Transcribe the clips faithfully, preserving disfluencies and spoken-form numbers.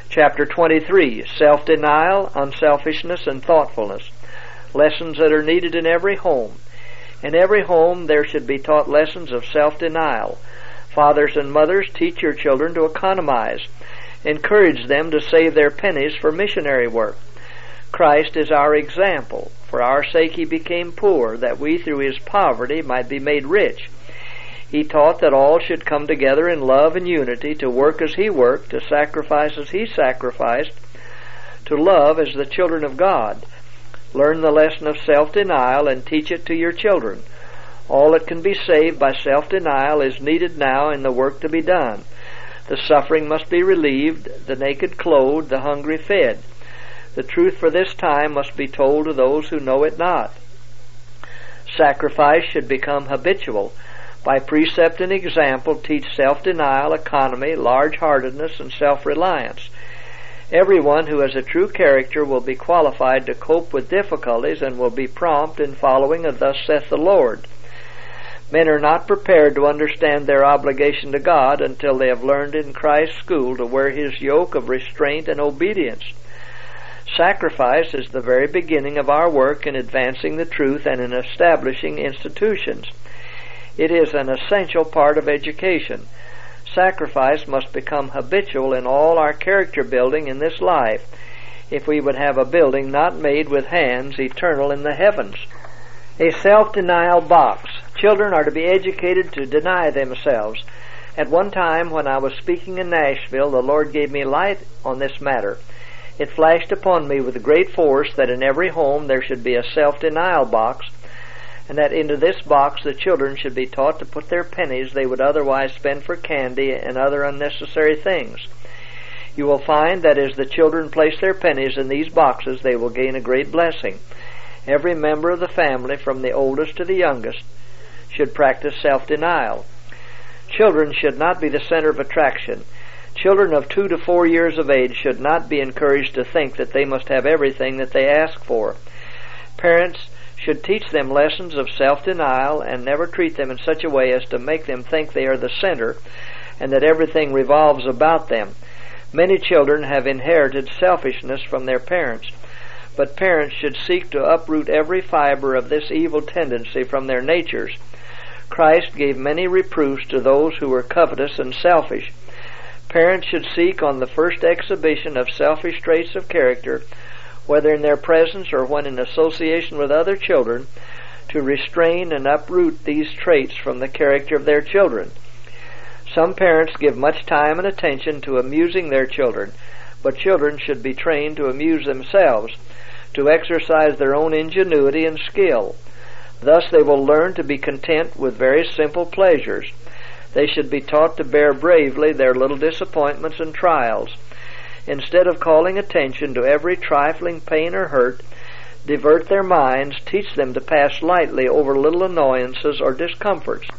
Chapter twenty-three, Self-Denial, Unselfishness, and Thoughtfulness. Lessons that are needed in every home. In every home there should be taught lessons of self-denial. Fathers and mothers, teach your children to economize. Encourage them to save their pennies for missionary work. Christ is our example. For our sake he became poor, that we through his poverty might be made rich. He taught that all should come together in love and unity, to work as he worked, to sacrifice as he sacrificed, to love as the children of God. Learn the lesson of self-denial and teach it to your children. All that can be saved by self-denial is needed now in the work to be done. The suffering must be relieved, the naked clothed, the hungry fed. The truth for this time must be told to those who know it not. Sacrifice should become habitual. By precept and example, teach self-denial, economy, large-heartedness, and self-reliance. Everyone who has a true character will be qualified to cope with difficulties and will be prompt in following a "Thus saith the Lord." Men are not prepared to understand their obligation to God until they have learned in Christ's school to wear his yoke of restraint and obedience. Sacrifice is the very beginning of our work in advancing the truth and in establishing institutions. It is an essential part of education. Sacrifice must become habitual in all our character building in this life, if we would have a building not made with hands, eternal in the heavens. A self-denial box. Children are to be educated to deny themselves. At one time when I was speaking in Nashville, the Lord gave me light on this matter. It flashed upon me with great force that in every home there should be a self-denial box, and that into this box the children should be taught to put their pennies they would otherwise spend for candy and other unnecessary things. You will find that as the children place their pennies in these boxes, they will gain a great blessing. Every member of the family, from the oldest to the youngest, should practice self-denial. Children should not be the center of attraction. Children of two to four years of age should not be encouraged to think that they must have everything that they ask for. Parents should teach them lessons of self-denial and never treat them in such a way as to make them think they are the center and that everything revolves about them. Many children have inherited selfishness from their parents, but parents should seek to uproot every fiber of this evil tendency from their natures. Christ gave many reproofs to those who were covetous and selfish. Parents should seek on the first exhibition of selfish traits of character, whether in their presence or when in association with other children, to restrain and uproot these traits from the character of their children. Some parents give much time and attention to amusing their children, but children should be trained to amuse themselves, to exercise their own ingenuity and skill. Thus they will learn to be content with very simple pleasures. They should be taught to bear bravely their little disappointments and trials. Instead of calling attention to every trifling pain or hurt, divert their minds, teach them to pass lightly over little annoyances or discomforts.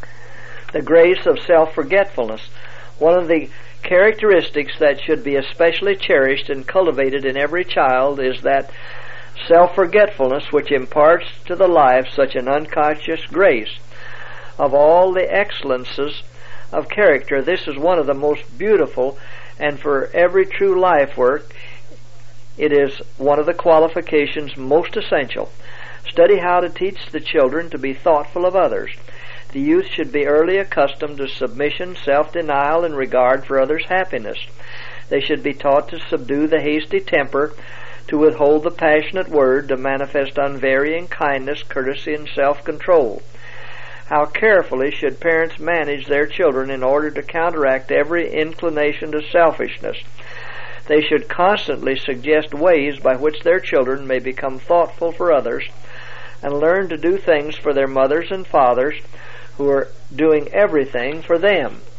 The grace of self-forgetfulness. One of the characteristics that should be especially cherished and cultivated in every child is that self-forgetfulness which imparts to the life such an unconscious grace. Of all the excellences of character, this is one of the most beautiful, and for every true life work, it is one of the qualifications most essential. Study how to teach the children to be thoughtful of others. The youth should be early accustomed to submission, self-denial, and regard for others' happiness. They should be taught to subdue the hasty temper, to withhold the passionate word, to manifest unvarying kindness, courtesy, and self-control. How carefully should parents manage their children in order to counteract every inclination to selfishness. They should constantly suggest ways by which their children may become thoughtful for others and learn to do things for their mothers and fathers who are doing everything for them.